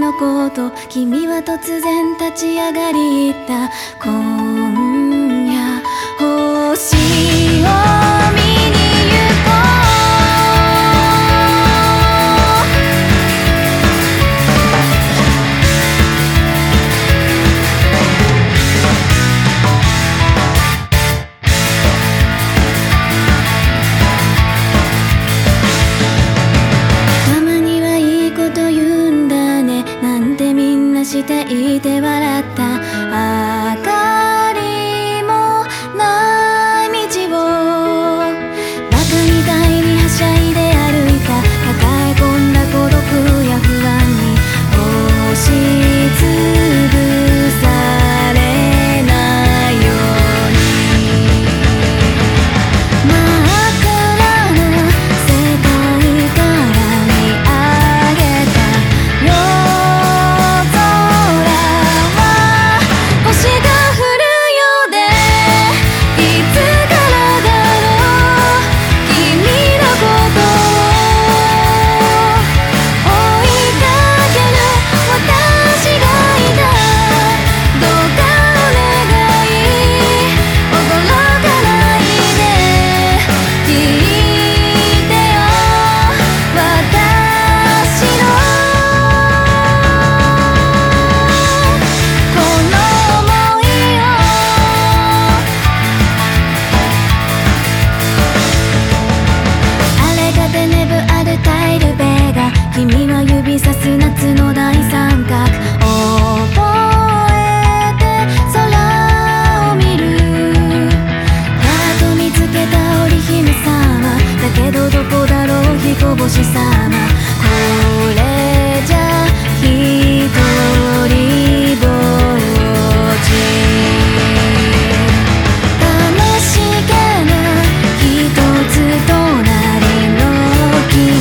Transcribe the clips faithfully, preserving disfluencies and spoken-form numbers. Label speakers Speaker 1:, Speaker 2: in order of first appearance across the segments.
Speaker 1: のこと、君は突然立ち上がり言った。今夜星を見に行こう。たまにはいいこと言うんだねなんてみんなしていて笑った。明かりもない道をバカみたいにはしゃいで歩いた。抱え込んだ孤独や不安に押しつぶされないように真っ暗な世界から見上げた夜空は星が降るようでいつからだろう君のことを追いかける私がいた。どうかお願い驚かないで聞いてよ私のこの想いを。荒れかてねぶあるタイルベが君は指さす夏の大三角覚えて空を見る。やっと見つけた織姫様だけどどこだろう彦星様。これじゃ一人ぼっち楽しげな一つ隣の君。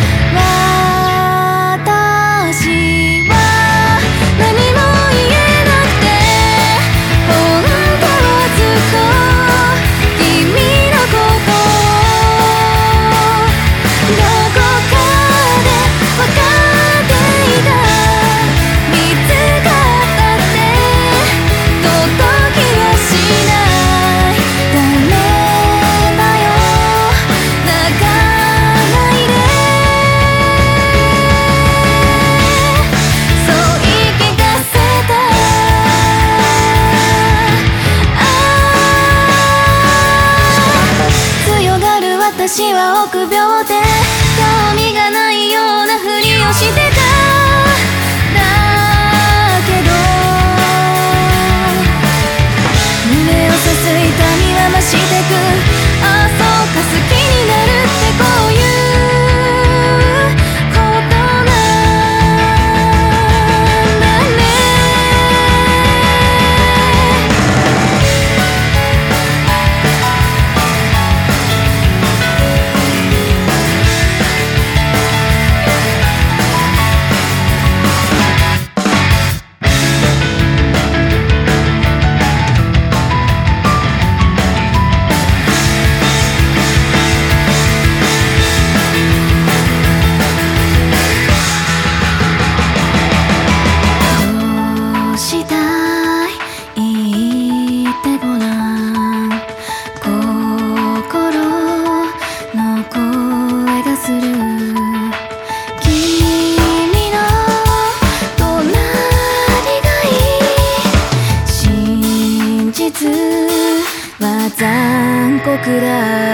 Speaker 1: 私は何も言えなくて本当はずっと君のことをどこかで分かっていた。見つかったって届きはしない。ダメだよ泣かないでそう言い聞かせた。強がる私は臆病で興味がないようなふりをしてた。だけど胸をさす痛みは増してく。ああそうか好きになるってこういうことなんだね。どうしたい言ってごらん。心の声がする。君の隣がいい。真実は残酷だ。